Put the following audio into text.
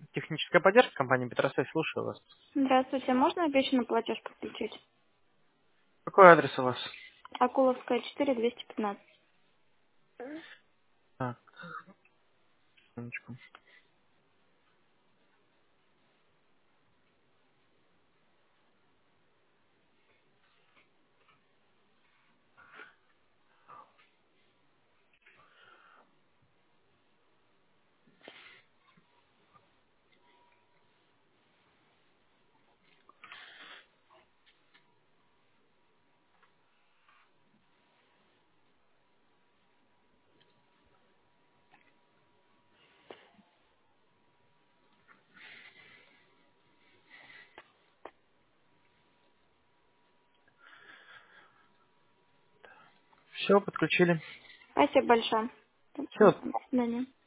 Техническая поддержка компании Петросой, слушаю вас. Здравствуйте, можно обещанный платеж подключить? Какой адрес у вас? Акуловская, 4, 215. Так, секундочку. Все, подключили. Спасибо большое. Все, До свидания.